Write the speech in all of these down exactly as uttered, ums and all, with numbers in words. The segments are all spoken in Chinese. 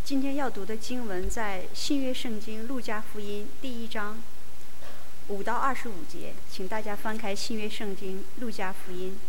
今天要读的经文在新约圣经路加福音第一章五到二十五节，请大家翻开新约圣经路加福音。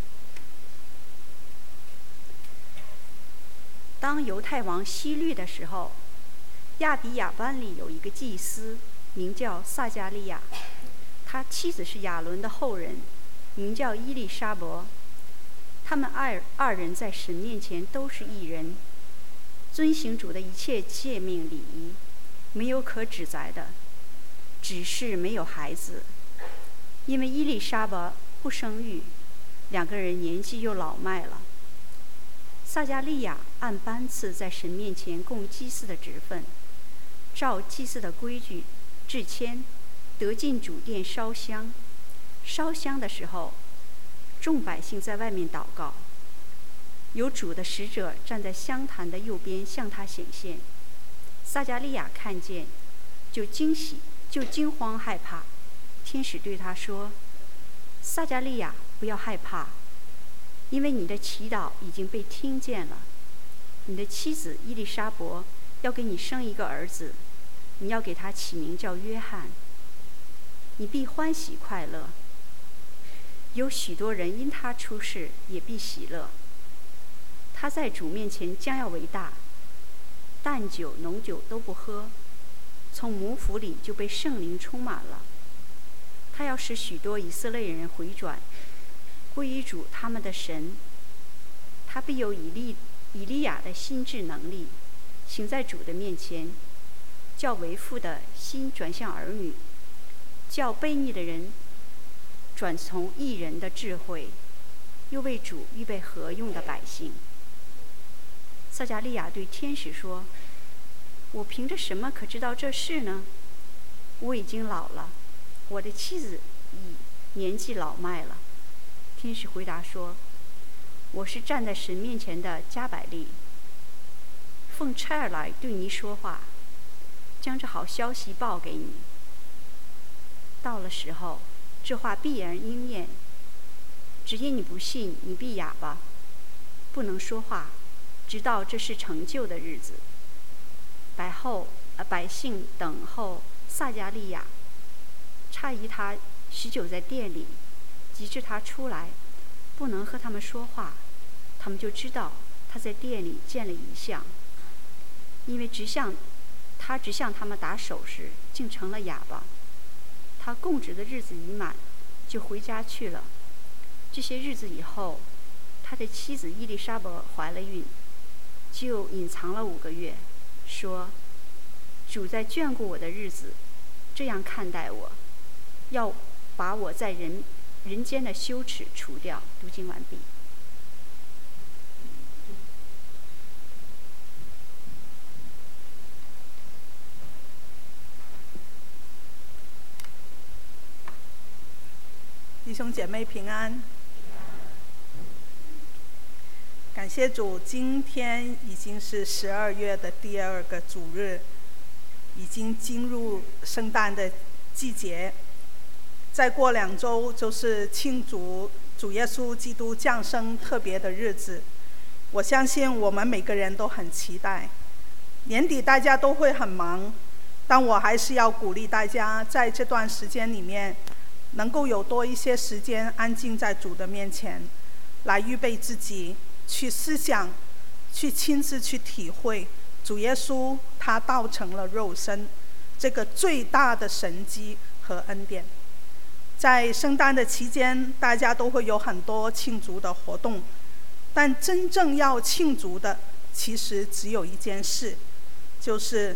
当犹太王希律的时候，亚比亚湾里有一个祭司，名叫撒加利亚，他妻子是亚伦的后人，名叫伊丽莎伯。他们二二人在神面前都是义人，遵行主的一切诫命礼仪，没有可指责的，只是没有孩子。因为伊丽莎伯不生育，两个人年纪又老迈了。撒加利亚按班次在神面前供祭司的职分，照祭司的规矩制签，得进主殿烧香。烧香的时候，众百姓在外面祷告，有主的使者站在香坛的右边向他显现。撒加利亚看见，就惊喜，就惊慌害怕。天使对他说：撒加利亚，不要害怕，因为你的祈祷已经被听见了。你的妻子伊丽莎伯要给你生一个儿子，你要给他起名叫约翰。你必欢喜快乐，有许多人因他出世也必喜乐。他在主面前将要为大，淡酒浓酒都不喝，从母腹里就被圣灵充满了。他要使许多以色列人回转，归于主他们的神。他必有以利以利亚的心智能力，行在主的面前，叫为父的心转向儿女，叫悖逆的人转从义人的智慧，又为主预备合用的百姓。撒加利亚对天使说：我凭着什么可知道这事呢？我已经老了，我的妻子已年纪老迈了。天使回答说：我是站在神面前的加百利，奉差儿来对你说话，将这好消息报给你。到了时候，这话必然应验。只因你不信，你必哑巴，不能说话，直到这是成就的日子。百后呃百姓等候撒加利亚，诧异他许久在殿里，及至他出来，不能和他们说话，他们就知道他在殿里见了异象。因为直向他直向他们打手势，竟成了哑巴。他供职的日子已满，就回家去了。这些日子以后，他的妻子伊丽莎伯怀了孕，就隐藏了五个月，说：主在眷顾我的日子，这样看待我，要把我在人人间的羞耻除掉。读经完毕。 弟兄姐妹平安，感谢主，今天已经是十二月的第二个主日，已经进入圣诞的季节。再过两周就是庆祝主耶稣基督降生特别的日子，我相信我们每个人都很期待。年底大家都会很忙，但我还是要鼓励大家在这段时间里面能够有多一些时间安静在主的面前，来预备自己，去思想，去亲自去体会主耶稣他道成了肉身这个最大的神迹和恩典。在圣诞的期间，大家都会有很多庆祝的活动，但真正要庆祝的其实只有一件事，就是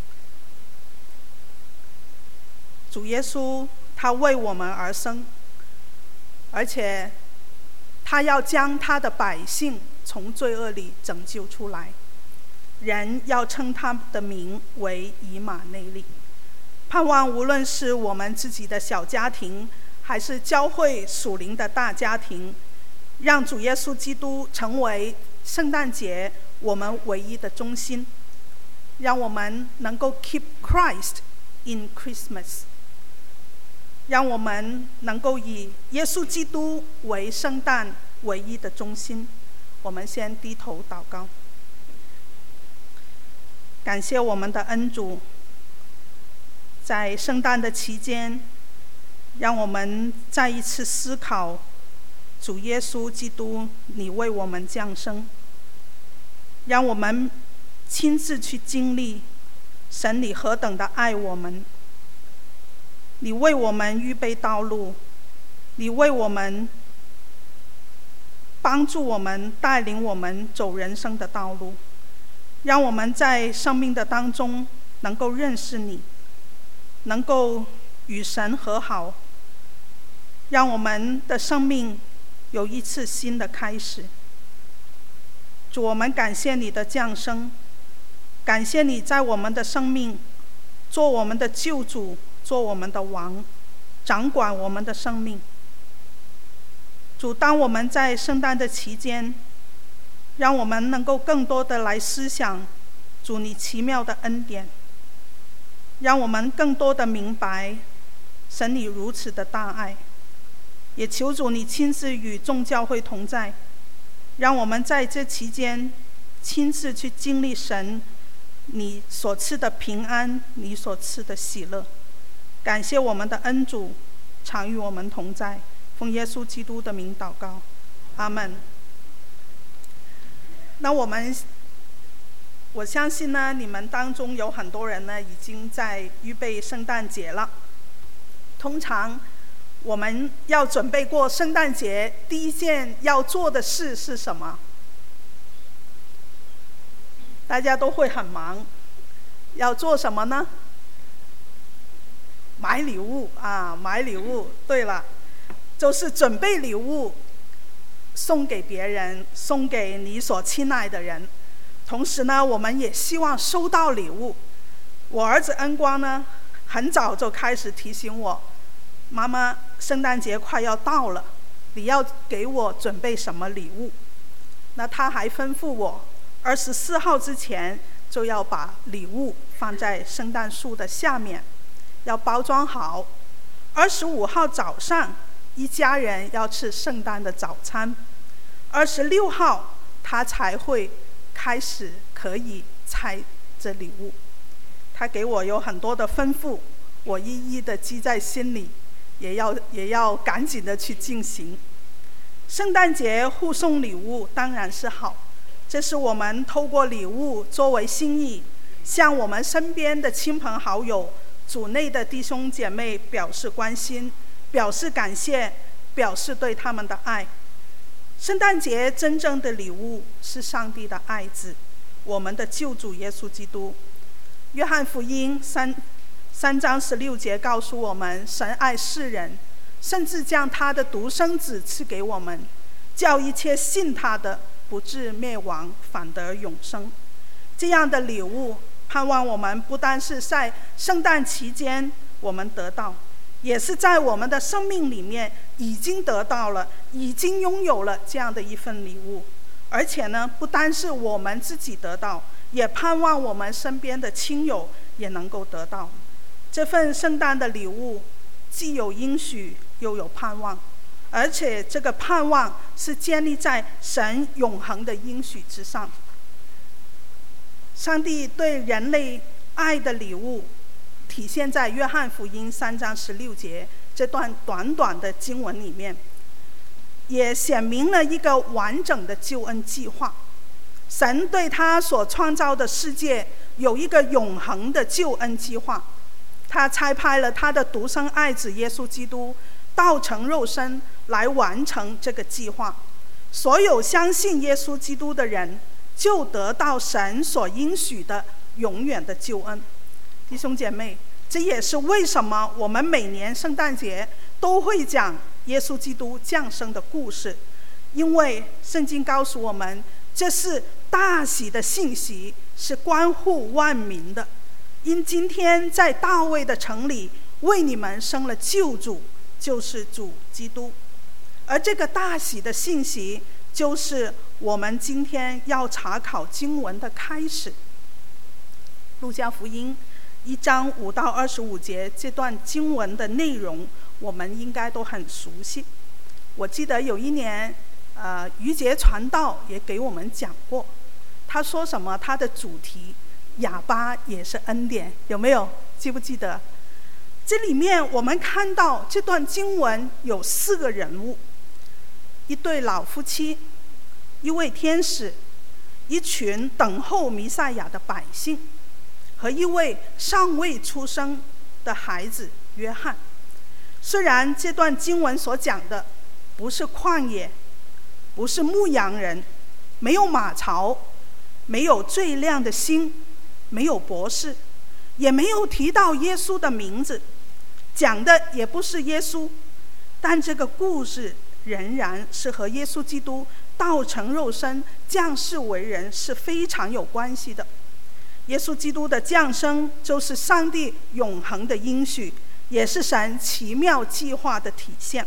主耶稣他为我们而生，而且他要将他的百姓从罪恶里拯救出来。人要称他的名为以马内利。盼望无论是我们自己的小家庭，还是教会属灵的大家庭，让主耶稣基督成为圣诞节我们唯一的中心，让我们能够 keep Christ in Christmas，让我们能够以耶稣基督为圣诞唯一的中心。我们先低头祷告。 感谢我们的恩主，在圣诞的期间，让我们再一次思考主耶稣基督你为我们降生，让我们亲自去经历神你何等的爱我们，你为我们预备道路，你为我们帮助我们，带领我们走人生的道路，让我们在生命的当中能够认识你，能够与神和好，让我们的生命有一次新的开始。主，我们感谢你的降生，感谢你在我们的生命做我们的救主，做我们的王，掌管我们的生命。主，当我们在圣诞的期间，让我们能够更多的来思想主你奇妙的恩典，让我们更多的明白神你如此的大爱，也求主你亲自与众教会同在，让我们在这期间亲自去经历神你所赐的平安，你所赐的喜乐。感谢我们的恩主常与我们同在，奉耶稣基督的名祷告，阿们。那我们我相信呢，你们当中有很多人呢已经在预备圣诞节了。通常我们要准备过圣诞节，第一件要做的事是什么？大家都会很忙，要做什么呢？买礼物啊，买礼物。对了，就是准备礼物送给别人，送给你所亲爱的人。同时呢，我们也希望收到礼物。我儿子恩光呢，很早就开始提醒我，妈妈，圣诞节快要到了，你要给我准备什么礼物？那他还吩咐我，二十四号之前就要把礼物放在圣诞树的下面，要包装好。二十五号早上，一家人要吃圣诞的早餐。二十六号，他才会开始可以拆这礼物。他给我有很多的吩咐，我一一的记在心里，也要也要赶紧的去进行。圣诞节互送礼物当然是好，这是我们透过礼物作为心意，向我们身边的亲朋好友、主内的弟兄姐妹表示关心，表示感谢，表示对他们的爱。圣诞节真正的礼物是上帝的爱子，我们的救主耶稣基督。约翰福音三三章十六节告诉我们，神爱世人，甚至将他的独生子赐给我们，叫一切信他的不至灭亡，反得永生。这样的礼物，盼望我们不单是在圣诞期间我们得到，也是在我们的生命里面已经得到了，已经拥有了这样的一份礼物。而且呢，不单是我们自己得到，也盼望我们身边的亲友也能够得到。这份圣诞的礼物既有应许又有盼望，而且这个盼望是建立在神永恒的应许之上。上帝对人类爱的礼物体现在约翰福音三章十六节这段短短的经文里面，也显明了一个完整的救恩计划。神对他所创造的世界有一个永恒的救恩计划，他差派了他的独生爱子耶稣基督道成肉身来完成这个计划。所有相信耶稣基督的人就得到神所应许的永远的救恩。弟兄姐妹，这也是为什么我们每年圣诞节都会讲耶稣基督降生的故事，因为圣经告诉我们，这是大喜的信息，是关乎万民的。因今天在大卫的城里为你们生了救主，就是主基督。而这个大喜的信息就是我们今天要查考经文的开始。路加福音一章五到二十五节这段经文的内容我们应该都很熟悉。我记得有一年呃，于杰传道也给我们讲过，他说什么？他的主题哑巴也是恩典，有没有？记不记得？这里面我们看到这段经文有四个人物：一对老夫妻，一位天使，一群等候弥赛亚的百姓，和一位尚未出生的孩子约翰。虽然这段经文所讲的不是旷野，不是牧羊人，没有马槽，没有最亮的星，没有博士，也没有提到耶稣的名字，讲的也不是耶稣，但这个故事仍然是和耶稣基督道成肉身降世为人是非常有关系的。耶稣基督的降生就是上帝永恒的应许，也是神奇妙计划的体现。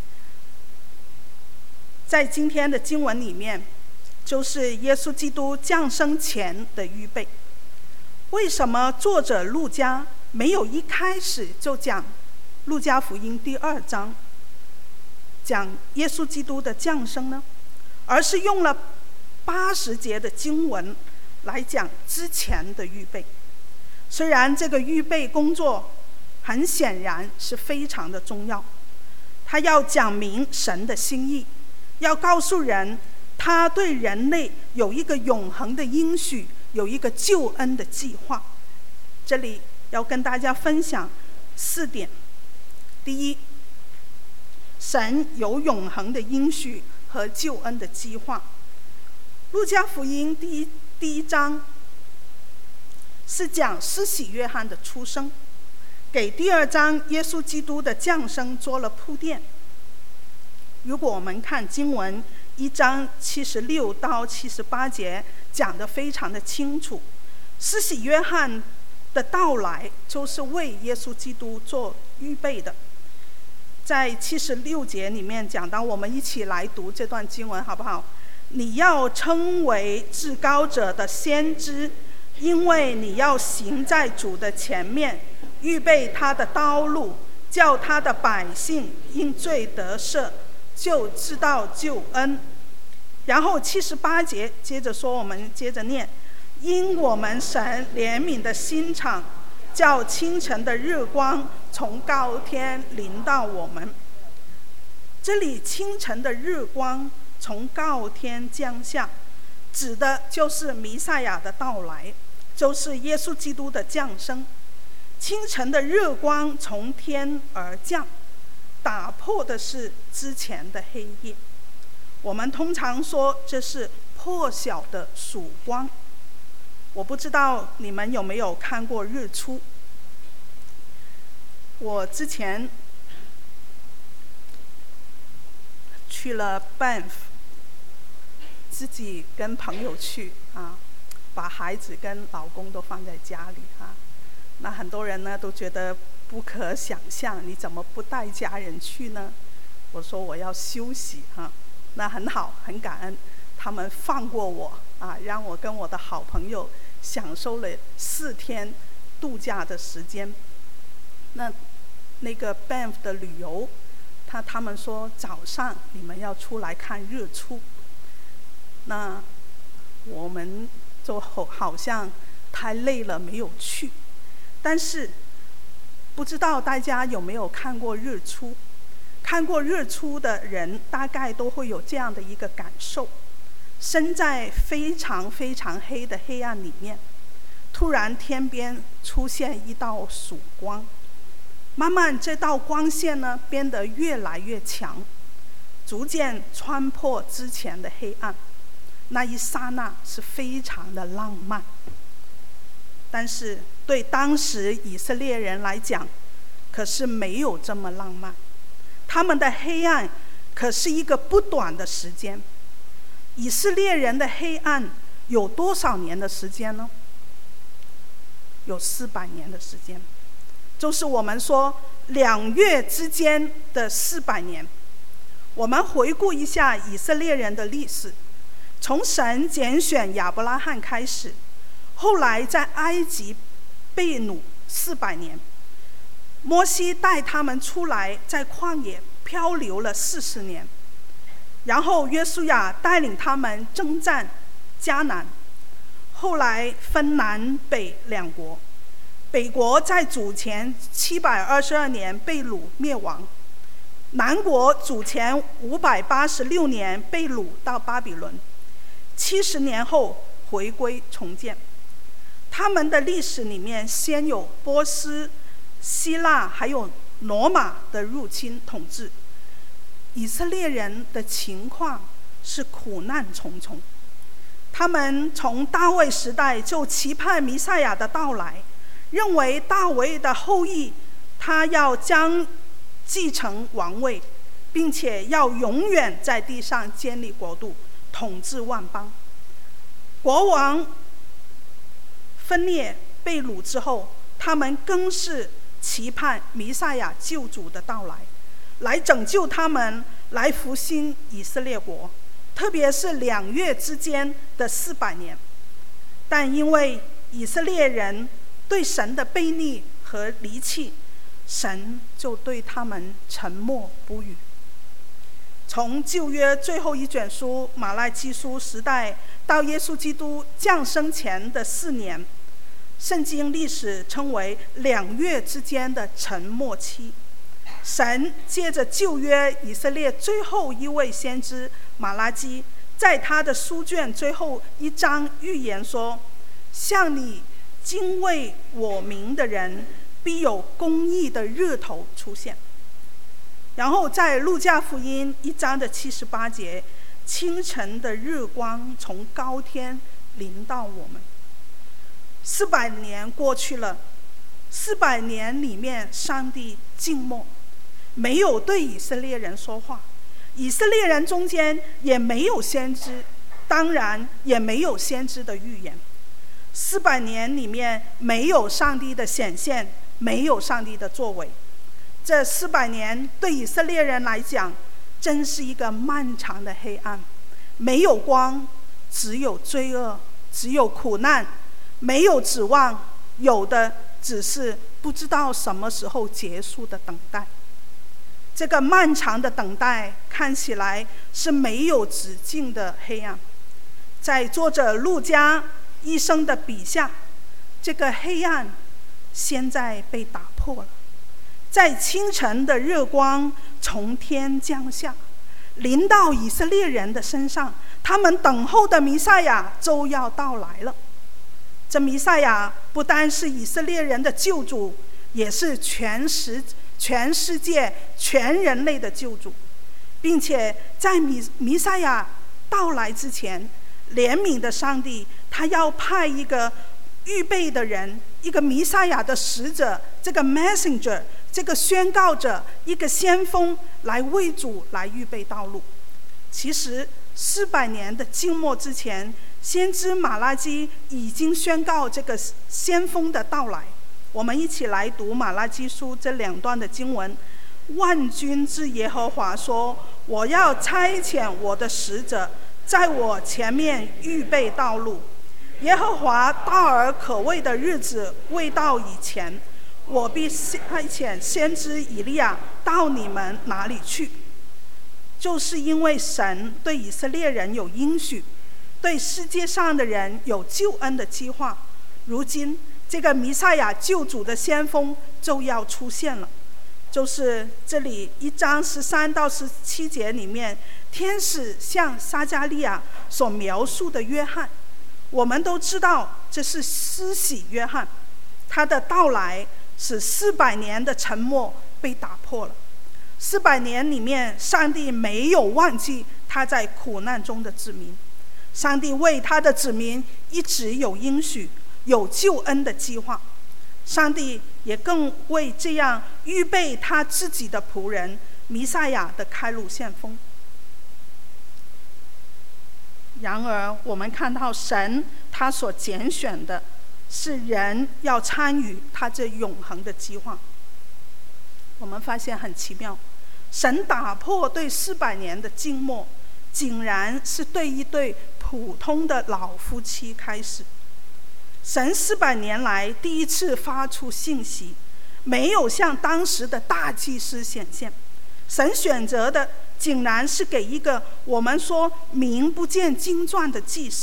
在今天的经文里面，就是耶稣基督降生前的预备。为什么作者路加没有一开始就讲路加福音第二章讲耶稣基督的降生呢？而是用了八十节的经文来讲之前的预备。虽然这个预备工作很显然是非常的重要，他要讲明神的心意，要告诉人他对人类有一个永恒的应许，有一个救恩的计划。这里要跟大家分享四点。第一，神有永恒的应许和救恩的计划。路加福音第一第一章是讲施洗约翰的出生，给第二章耶稣基督的降生做了铺垫。如果我们看经文一章七十六到七十八节，讲得非常的清楚，施洗约翰的到来就是为耶稣基督做预备的。在七十六节里面讲到，我们一起来读这段经文好不好？你要称为至高者的先知，因为你要行在主的前面，预备他的道路，叫他的百姓因罪得赦，就知道救恩。然后七十八节接着说，我们接着念：因我们神怜悯的心肠，叫清晨的日光从高天临到我们。这里清晨的日光从高天降下，指的就是弥赛亚的到来，就是耶稣基督的降生。清晨的日光从天而降，打破的是之前的黑夜。我们通常说这是破晓的曙光。我不知道你们有没有看过日出。我之前去了 Banff， 自己跟朋友去啊，把孩子跟老公都放在家里啊。那很多人呢都觉得不可想象，你怎么不带家人去呢？我说我要休息啊。那很好，很感恩，他们放过我啊，让我跟我的好朋友享受了四天度假的时间。那那个 Banff 的旅游，他他们说早上你们要出来看日出，那我们就好像太累了没有去。但是不知道大家有没有看过日出？看过日出的人大概都会有这样的一个感受：身在非常非常黑的黑暗里面，突然天边出现一道曙光，慢慢这道光线呢变得越来越强，逐渐穿破之前的黑暗。那一刹那是非常的浪漫，但是对当时以色列人来讲，可是没有这么浪漫。他们的黑暗可是一个不短的时间。以色列人的黑暗有多少年的时间呢？有四百年的时间，就是我们说两月之间的四百年。我们回顾一下以色列人的历史，从神拣选亚伯拉罕开始，后来在埃及被掳四百年，摩西带他们出来，在旷野漂流了四十年，然后约书亚带领他们征战迦南， 后来分南北两国。北国在主前七百二十二年被掳灭亡，南国主前五百八十六年被掳到巴比伦，七十年后回归重建。他们的历史里面先有波斯、希腊还有罗马的入侵统治。以色列人的情况是苦难重重，他们从大卫时代就期盼弥赛亚的到来，认为大卫的后裔他要将继承王位，并且要永远在地上建立国度，统治万邦。国王分裂被掳之后，他们更是期盼弥赛亚救主的到来，来拯救他们，来复兴以色列国，特别是两月之间的四百年。但因为以色列人对神的悖逆和离弃，神就对他们沉默不语。从旧约最后一卷书马拉基书时代到耶稣基督降生前的四年，圣经历史称为两月之间的沉默期。神借着旧约以色列最后一位先知马拉基，在他的书卷最后一章预言说，像你敬畏我名的人，必有公义的日头出现。然后在路加福音一章的七十八节，清晨的日光从高天临到我们。四百年过去了，四百年里面上帝静默，没有对以色列人说话，以色列人中间也没有先知，当然也没有先知的预言。四百年里面没有上帝的显现，没有上帝的作为。这四百年对以色列人来讲，真是一个漫长的黑暗，没有光，只有罪恶，只有苦难，没有指望，有的只是不知道什么时候结束的等待。这个漫长的等待看起来是没有止境的黑暗。在作者路加一生的笔下，这个黑暗现在被打破了。在清晨的日光从天降下，临到以色列人的身上，他们等候的弥赛亚就要到来了。这弥赛亚不单是以色列人的救主，也是全世全世界全人类的救主，并且在弥弥赛亚到来之前，怜悯的上帝他要派一个预备的人，一个弥赛亚的使者，这个 messenger， 这个宣告者，一个先锋，来为主来预备道路。其实四百年的静默之前，先知马拉基已经宣告这个先锋的到来。我们一起来读马拉基书这两段的经文。万军之耶和华说，我要差遣我的使者在我前面预备道路。耶和华大而可畏的日子未到以前，我必差遣先知以利亚到你们哪里去。就是因为神对以色列人有应许，对世界上的人有救恩的计划，如今这个弥赛亚救主的先锋就要出现了。就是这里一章十三到十七节里面，天使向撒迦利亚所描述的约翰，我们都知道这是施洗约翰，他的到来使四百年的沉默被打破了。四百年里面，上帝没有忘记他在苦难中的子民，上帝为他的子民一直有应许，有救恩的计划。上帝也更为这样预备他自己的仆人弥赛亚的开路先锋。然而我们看到神他所拣选的是人要参与他这永恒的计划。我们发现很奇妙，神打破对四百年的静默，竟然是对一对普通的老夫妻开始。神四百年来第一次发出信息，没有向当时的大祭司显现，神选择的竟然是给一个我们说名不见经传的祭司，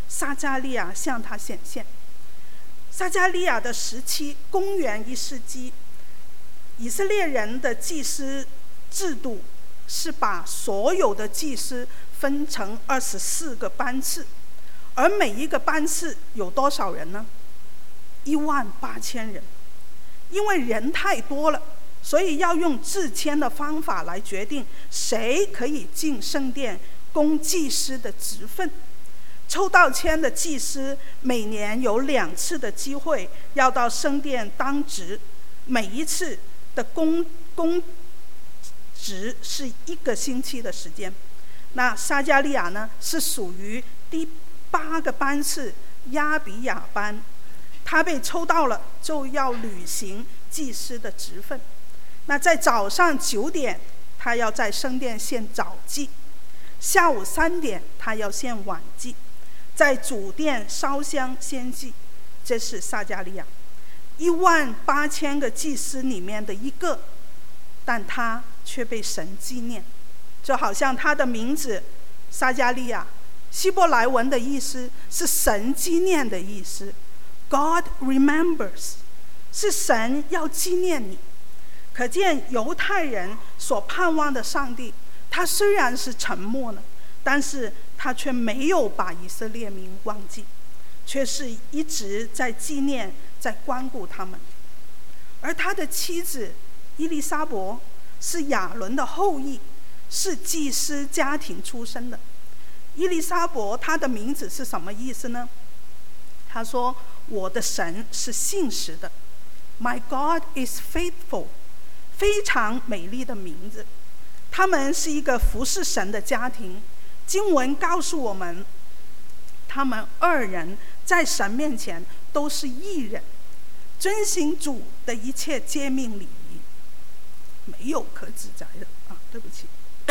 撒迦利亚向他显现。撒迦利亚的时期，公元一世纪，以色列人的祭司制度是把所有的祭司分成二十四个班次，而每一个班次有多少人呢？一万八千人。因为人太多了，所以要用制签的方法来决定谁可以进圣殿供祭司的职分。抽到签的祭司每年有两次的机会要到圣殿当值，每一次的公公职是一个星期的时间。那撒迦利亚呢，是属于第八个班次亚比亚班，他被抽到了就要履行祭司的职分。那在早上九点他要在圣殿献早祭，下午三点他要献晚祭，在主殿烧香献祭。这是撒迦利亚，一万八千个祭司里面的一个，但他却被神纪念，就好像他的名字撒迦利亚，希伯来文的意思是神纪念的意思， God remembers， 是神要纪念你。可见犹太人所盼望的上帝，他虽然是沉默了，但是他却没有把以色列民忘记，却是一直在纪念，在关顾他们。而他的妻子伊丽莎伯是亚伦的后裔，是祭司家庭出身的。伊丽莎伯她的名字是什么意思呢？她说我的神是信实的， My God is faithful， 非常美丽的名字。他们是一个服侍神的家庭，经文告诉我们他们二人在神面前都是义人，遵行主的一切诫命礼仪，没有可指责的啊！对不起。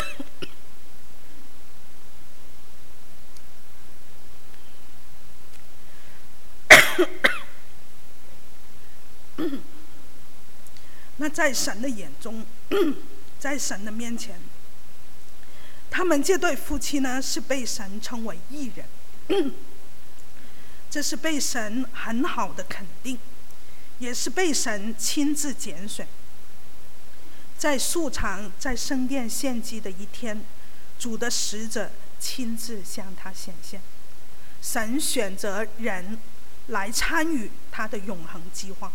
那在神的眼中，在神的面前，他们这对夫妻呢是被神称为义人，这是被神很好的肯定，也是被神亲自拣选。在素常在圣殿献祭的一天，主的使者亲自向他显现，神选择人来参与他的永恒计划。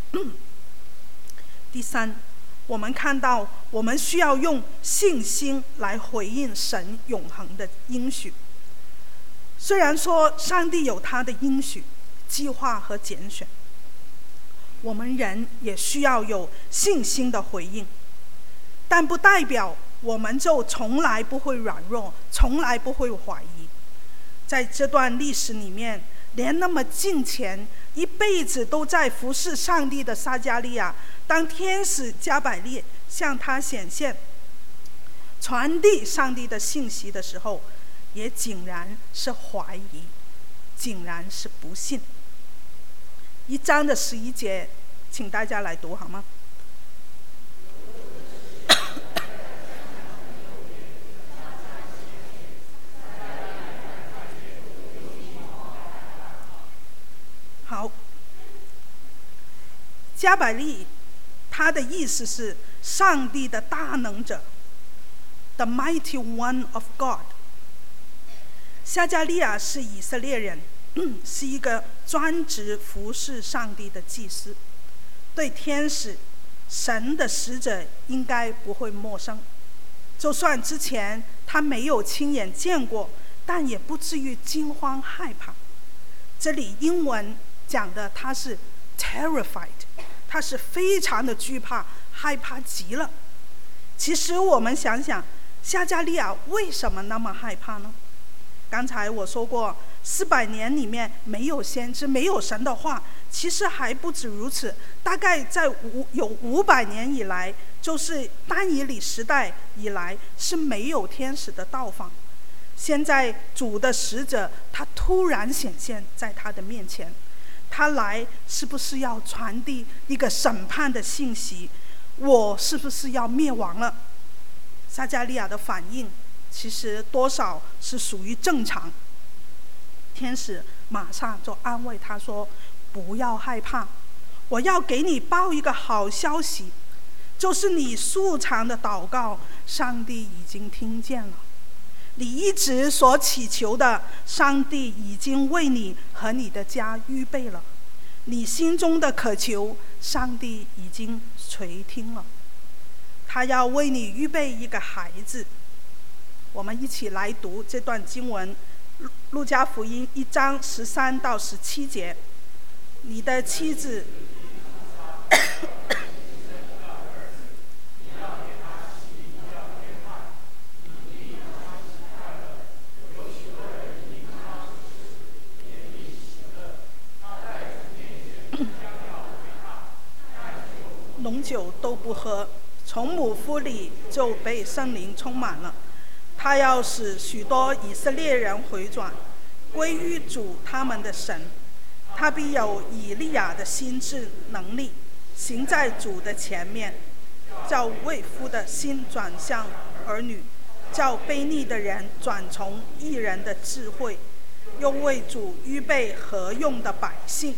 第三，我们看到我们需要用信心来回应神永恒的应许。虽然说上帝有他的应许、计划和拣选，我们人也需要有信心的回应，但不代表我们就从来不会软弱，从来不会怀疑。在这段历史里面，连那么敬虔、一辈子都在服侍上帝的撒迦利亚，当天使加百列向他显现，传递上帝的信息的时候，也竟然是怀疑，竟然是不信。一章的十一节，请大家来读好吗？好，加百利他的意思是上帝的大能者， The mighty one of God。 撒迦利亚是以色列人，是一个专职服侍上帝的祭司，对天使、神的使者应该不会陌生。就算之前他没有亲眼见过，但也不至于惊慌害怕。这里英文讲的他是 terrified， 他是非常的惧怕，害怕极了。其实我们想想，撒迦利亚为什么那么害怕呢？刚才我说过，四百年里面没有先知，没有神的话，其实还不止如此。大概在五有五百年以来，就是但以理时代以来，是没有天使的到访。现在主的使者他突然显现在他的面前，他来是不是要传递一个审判的信息？我是不是要灭亡了？撒迦利亚的反应其实多少是属于正常。 天使马上就安慰他说：不要害怕，我要给你报一个好消息，就是你素常的祷告，上帝已经听见了。你一直所祈求的，上帝已经为你和你的家预备了。你心中的渴求，上帝已经垂听了。他要为你预备一个孩子。我们一起来读这段经文，路加福音一章十三到十七节。你的妻子浓酒都不喝，从母腹里就被圣灵充满了。他要使许多以色列人回转，归于主他们的神。他必有以利亚的心智能力，行在主的前面，叫为夫的心转向儿女，叫悖逆的人转从义人的智慧，又为主预备合用的百姓。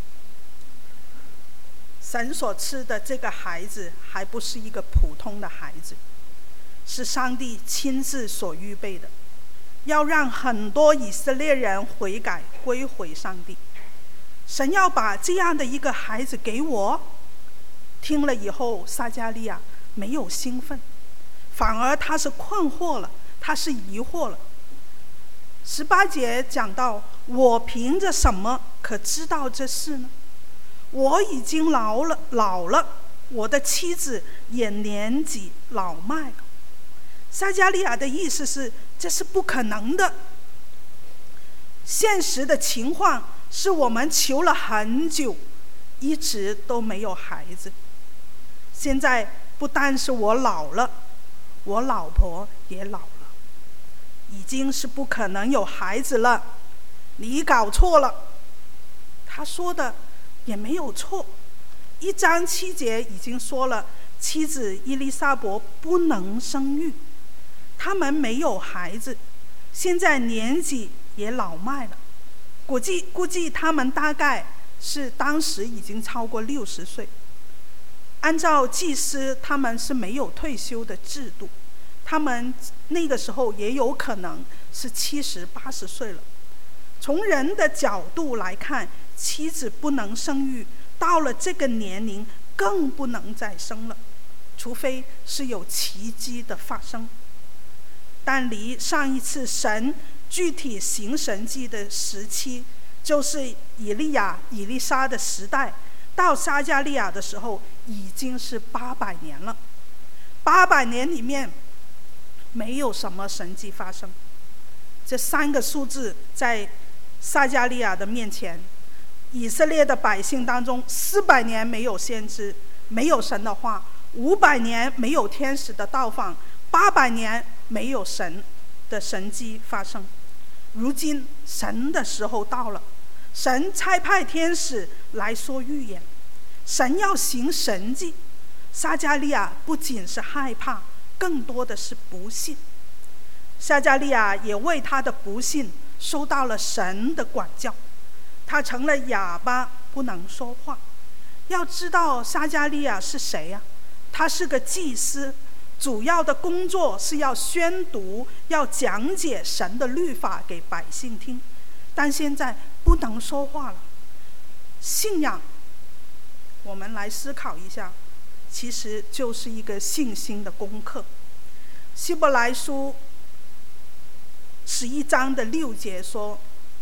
神所赐的这个孩子还不是一个普通的孩子，是上帝亲自所预备的，要让很多以色列人悔改归回上帝。神要把这样的一个孩子给我。听了以后，撒迦利亚没有兴奋，反而他是困惑了，他是疑惑了。十八节讲到，我凭着什么可知道这事呢？我已经老了，老了，我的妻子也年纪老迈了。撒迦利亚的意思是，这是不可能的。现实的情况是我们求了很久，一直都没有孩子。现在不但是我老了，我老婆也老了，已经是不可能有孩子了。你搞错了。他说的也没有错。一章七节已经说了，妻子伊丽莎伯不能生育，他们没有孩子，现在年纪也老迈了，估计估计他们大概是当时已经超过六十岁。按照祭司，他们是没有退休的制度，他们那个时候也有可能是七十八十岁了。从人的角度来看，妻子不能生育，到了这个年龄更不能再生了，除非是有奇迹的发生。但离上一次神具体行神迹的时期，就是以利亚、以利沙的时代，到撒迦利亚的时候已经是八百年了。八百年里面没有什么神迹发生。这三个数字在撒迦利亚的面前，以色列的百姓当中，四百年没有先知，没有神的话；五百年没有天使的到访；八百年没有神的神迹发生。如今神的时候到了，神差派天使来说预言，神要行神迹。撒迦利亚不仅是害怕，更多的是不信。撒迦利亚也为他的不信受到了神的管教，他成了哑巴，不能说话。要知道撒迦利亚是谁呀、啊？他是个祭司，主要的工作是要宣读、要讲解神的律法给百姓听，但现在不能说话了。信仰，我们来思考一下，其实就是一个信心的功课。希伯来书十一章的六节说，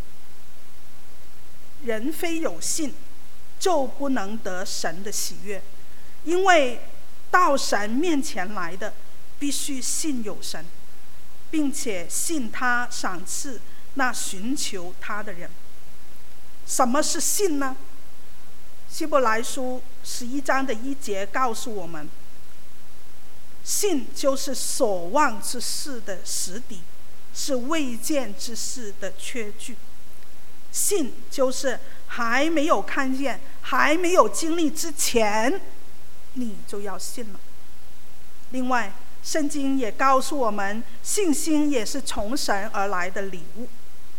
人非有信，就不能得神的喜悦，因为到神面前来的，必须信有神，并且信他赏赐那寻求他的人。什么是信呢？希伯来书十一章的一节告诉我们，信就是所望之事的实底，是未见之事的确据。信就是还没有看见、还没有经历之前，你就要信了。另外，圣经也告诉我们，信心也是从神而来的礼物。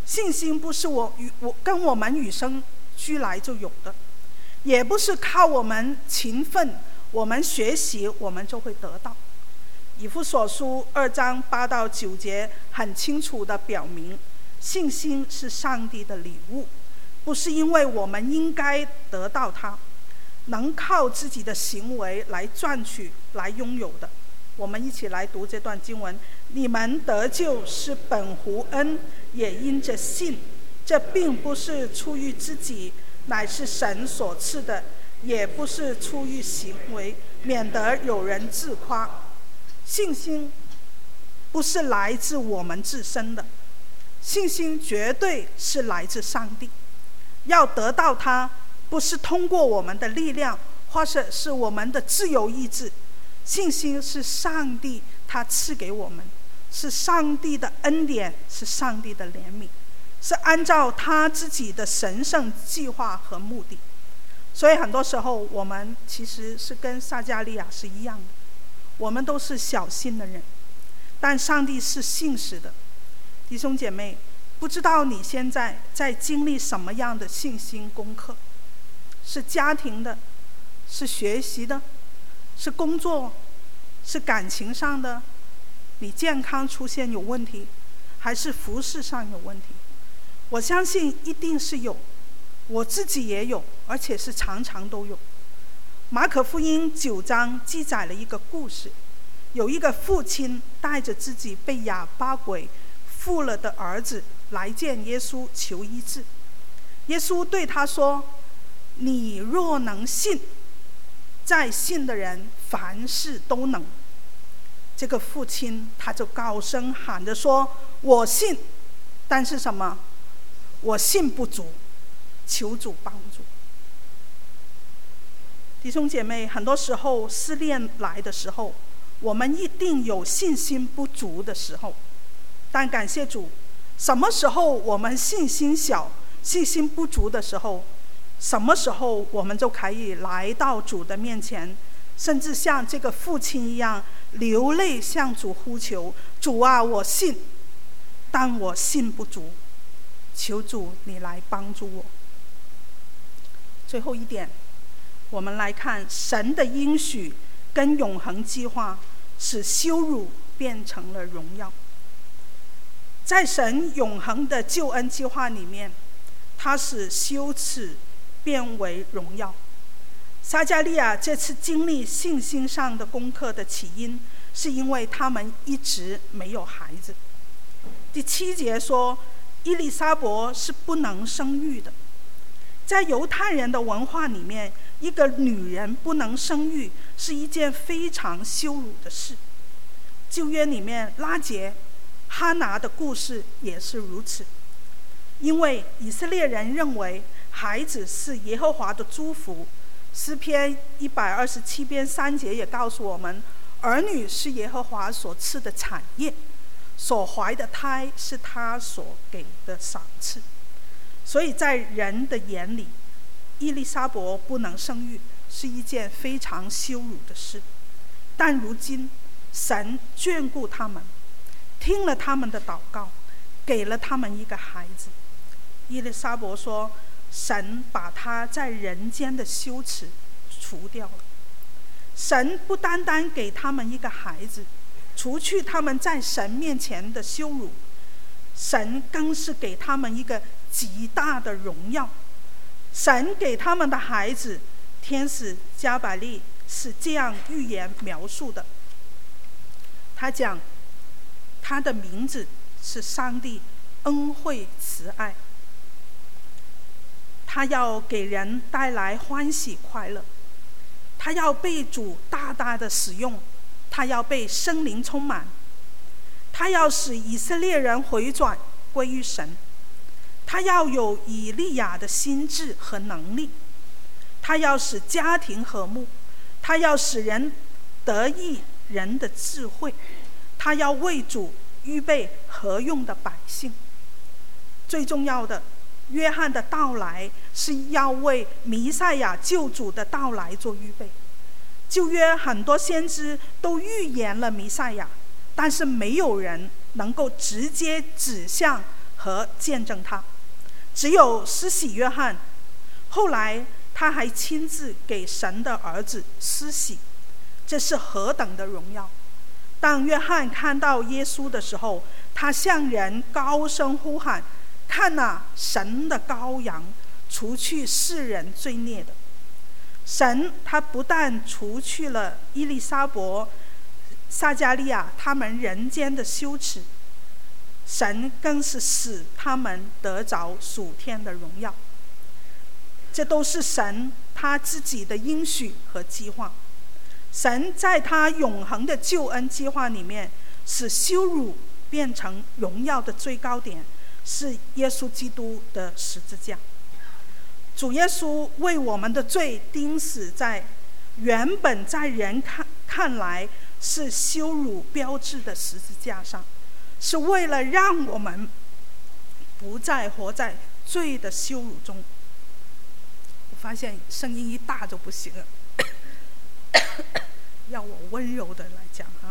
信心不是我与我跟我们与生俱来就有的，也不是靠我们勤奋，我们学习我们就会得到。以弗所书二章八到九节很清楚地表明，信心是上帝的礼物，不是因为我们应该得到它，能靠自己的行为来赚取来拥有的。我们一起来读这段经文：你们得救是本乎恩，也因着信。这并不是出于自己，乃是神所赐的；也不是出于行为，免得有人自夸。信心不是来自我们自身的，信心绝对是来自上帝。要得到它，不是通过我们的力量，或者是我们的自由意志。信心是上帝他赐给我们，是上帝的恩典，是上帝的怜悯，是按照他自己的神圣计划和目的。所以很多时候我们其实是跟撒迦利亚是一样的，我们都是小信的人，但上帝是信实的。弟兄姐妹，不知道你现在在经历什么样的信心功课，是家庭的，是学习的，是工作，是感情上的，你健康出现有问题，还是服事上有问题？我相信一定是有，我自己也有，而且是常常都有。马可福音九章记载了一个故事，有一个父亲带着自己被哑巴鬼附了的儿子来见耶稣求医治。耶稣对他说：你若能信，在信的人凡事都能。这个父亲他就高声喊着说：我信，但是什么？我信不足，求主帮助。弟兄姐妹，很多时候试炼来的时候，我们一定有信心不足的时候，但感谢主，什么时候我们信心小、信心不足的时候，什么时候我们就可以来到主的面前，甚至像这个父亲一样流泪向主呼求：主啊，我信，但我信不足，求主你来帮助我。最后一点，我们来看神的应许跟永恒计划使羞辱变成了荣耀。在神永恒的救恩计划里面，他使羞耻变为荣耀。撒迦利亚这次经历信心上的功课的起因，是因为他们一直没有孩子。第七节说，伊丽莎伯是不能生育的。在犹太人的文化里面，一个女人不能生育是一件非常羞辱的事。旧约里面拉结、哈拿的故事也是如此。因为以色列人认为孩子是耶和华的祝福，诗篇一百二十七篇三节也告诉我们，儿女是耶和华所赐的产业，所怀的胎是他所给的赏赐。所以在人的眼里，伊丽莎伯不能生育是一件非常羞辱的事。但如今神眷顾他们，听了他们的祷告，给了他们一个孩子。伊丽莎伯说，神把他在人间的羞耻除掉了。神不单单给他们一个孩子，除去他们在神面前的羞辱，神更是给他们一个极大的荣耀。神给他们的孩子，天使加百利是这样预言描述的，他讲他的名字是上帝恩惠慈爱，他要给人带来欢喜快乐，他要被主大大的使用，他要被圣灵充满，他要使以色列人回转归于神，他要有以利亚的心智和能力，他要使家庭和睦，他要使人得益人的智慧，他要为主预备合用的百姓。最重要的，约翰的到来是要为弥赛亚救主的到来做预备。旧约很多先知都预言了弥赛亚，但是没有人能够直接指向和见证他。只有施洗约翰，后来他还亲自给神的儿子施洗，这是何等的荣耀！当约翰看到耶稣的时候，他向人高声呼喊：看哪，神的羔羊，除去世人罪孽的。神他不但除去了伊丽莎伯、撒迦利亚他们人间的羞耻，神更是使他们得着属天的荣耀。这都是神他自己的应许和计划。神在他永恒的救恩计划里面，使羞辱变成荣耀的最高点，是耶稣基督的十字架。主耶稣为我们的罪钉死在原本在人看看来是羞辱标志的十字架上，是为了让我们不再活在罪的羞辱中。我发现声音一大就不行了，要我温柔的来讲哈。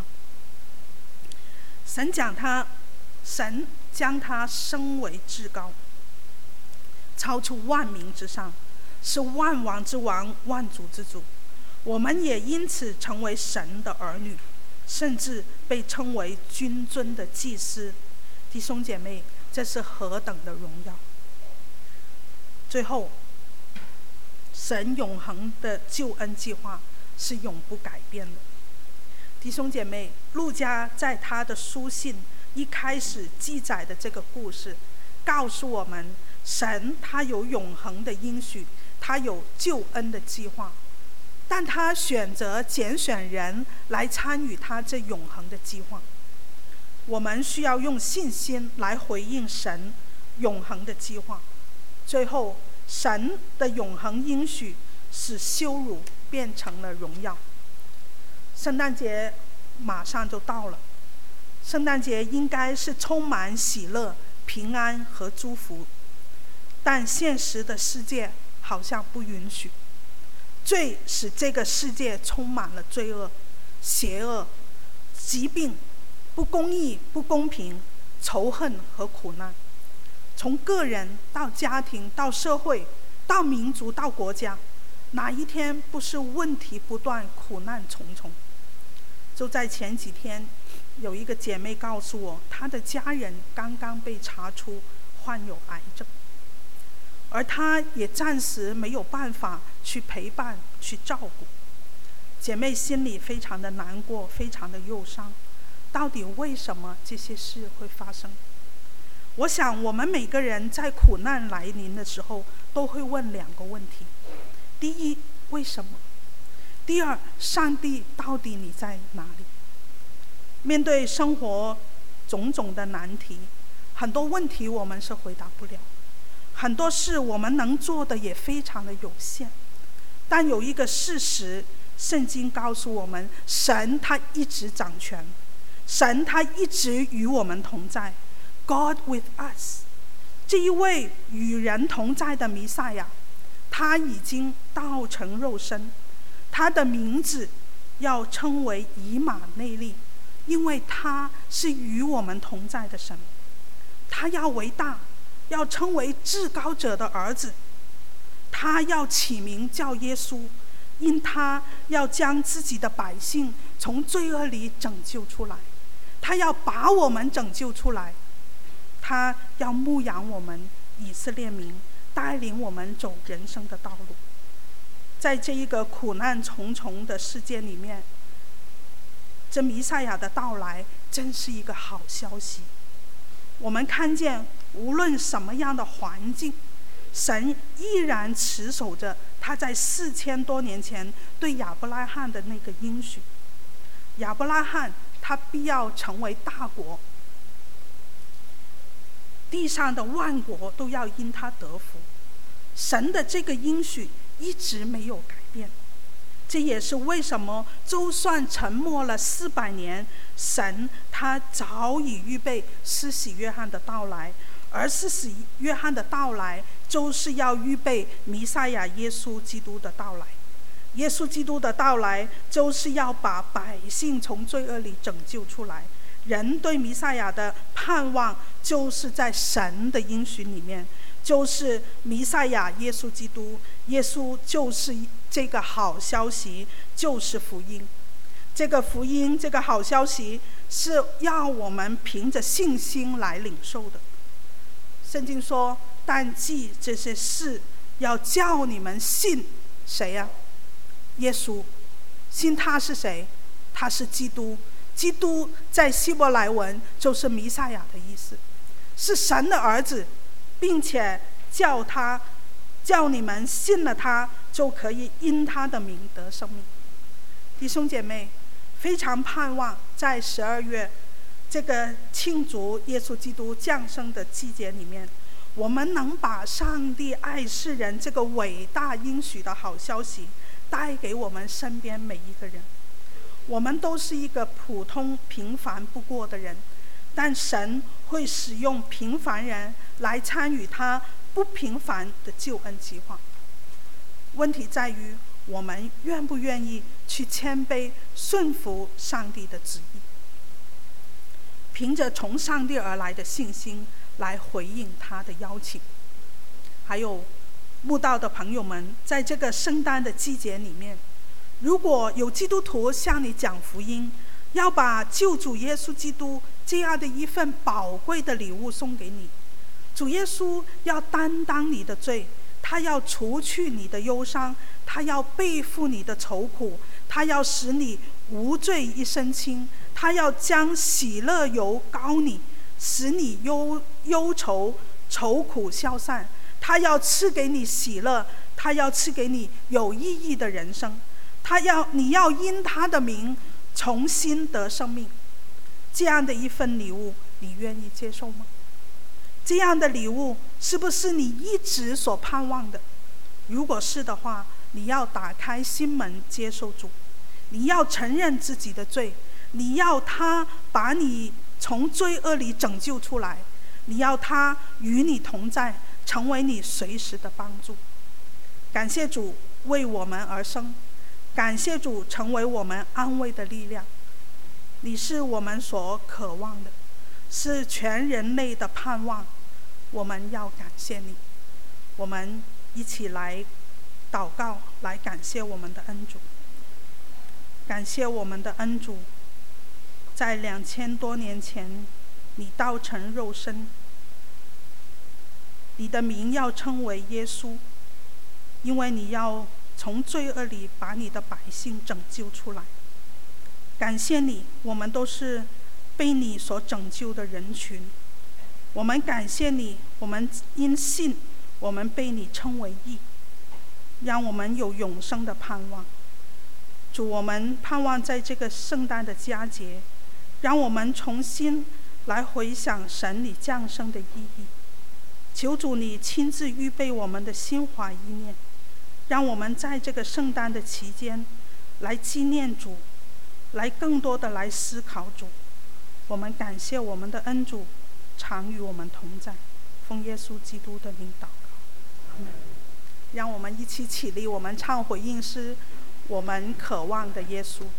神讲他，神将他升为至高，超出万民之上，是万王之王，万主之主。我们也因此成为神的儿女，甚至被称为君尊的祭司。弟兄姐妹，这是何等的荣耀！最后，神永恒的救恩计划是永不改变的。弟兄姐妹，路加在他的书信一开始记载的这个故事，告诉我们，神他有永恒的应许，他有救恩的计划，但他选择拣选人来参与他这永恒的计划。我们需要用信心来回应神永恒的计划。最后，神的永恒应许使羞辱变成了荣耀。圣诞节马上就到了，圣诞节应该是充满喜乐、平安和祝福，但现实的世界好像不允许。罪使这个世界充满了罪恶、邪恶、疾病、不公义、不公平、仇恨和苦难。从个人到家庭到社会到民族到国家，哪一天不是问题不断、苦难重重？就在前几天，有一个姐妹告诉我，她的家人刚刚被查出患有癌症，而她也暂时没有办法去陪伴、去照顾。姐妹心里非常的难过，非常的忧伤。到底为什么这些事会发生？我想我们每个人在苦难来临的时候都会问两个问题：第一，为什么？第二，上帝到底你在哪里？面对生活种种的难题，很多问题我们是回答不了，很多事我们能做的也非常的有限。但有一个事实，圣经告诉我们，神他一直掌权，神他一直与我们同在。 God with us， 这一位与人同在的弥赛亚，他已经道成肉身，他的名字要称为以马内利，因为他是与我们同在的神。他要为大，要称为至高者的儿子，他要起名叫耶稣，因他要将自己的百姓从罪恶里拯救出来，他要把我们拯救出来，他要牧养我们以色列民，带领我们走人生的道路。在这一个苦难重重的世界里面，这弥赛亚的到来真是一个好消息。我们看见无论什么样的环境，神依然持守着他在四千多年前对亚伯拉罕的那个应许。亚伯拉罕他必要成为大国，地上的万国都要因他得福。神的这个应许一直没有改变，这也是为什么就算沉默了四百年，神他早已预备施洗约翰的到来，而施洗约翰的到来就是要预备弥赛亚耶稣基督的到来。耶稣基督的到来就是要把百姓从罪恶里拯救出来， 人对弥赛亚的盼望就是在神的应许里面，就是弥赛亚耶稣基督。耶稣就是这个好消息，就是福音。这个福音，这个好消息是要我们凭着信心来领受的。圣经说，但记这些事，要叫你们信谁呀、啊？耶稣。信他是谁？他是基督。基督在希伯来文就是弥赛亚的意思，是神的儿子，并且叫他叫你们信了他，就可以因他的名得生命。弟兄姐妹，非常盼望在十二月这个庆祝耶稣基督降生的季节里面，我们能把上帝爱世人这个伟大应许的好消息带给我们身边每一个人。我们都是一个普通平凡不过的人，但神会使用平凡人来参与他不平凡的救恩计划。问题在于我们愿不愿意去谦卑顺服上帝的旨意，凭着从上帝而来的信心来回应他的邀请。还有慕道的朋友们，在这个圣诞的季节里面，如果有基督徒向你讲福音，要把救主耶稣基督这样的一份宝贵的礼物送给你，主耶稣要担当你的罪，他要除去你的忧伤，他要背负你的愁苦，他要使你无罪一身轻，他要将喜乐油膏你，使你忧忧愁愁苦消散，他要赐给你喜乐，他要赐给你有意义的人生，他要你要因他的名重新得生命。这样的一份礼物，你愿意接受吗？这样的礼物是不是你一直所盼望的？如果是的话，你要打开心门接受主，你要承认自己的罪，你要他把你从罪恶里拯救出来，你要他与你同在，成为你随时的帮助。感谢主为我们而生，感谢主成为我们安慰的力量。你是我们所渴望的，是全人类的盼望，我们要感谢你。我们一起来祷告，来感谢我们的恩主。感谢我们的恩主，在两千多年前你道成肉身，你的名要称为耶稣，因为你要从罪恶里把你的百姓拯救出来。感谢你，我们都是被你所拯救的人群。我们感谢你，我们因信，我们被你称为义，让我们有永生的盼望。主，我们盼望在这个圣诞的佳节，让我们重新来回想神你降生的意义。求主你亲自预备我们的心怀意念，让我们在这个圣诞的期间来纪念主，来更多的来思考主。我们感谢我们的恩主常与我们同在，奉耶稣基督的名祷告，阿们。让我们一起起立，我们唱回应诗，我们渴望的耶稣。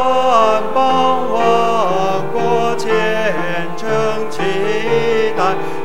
万邦万国虔诚期待。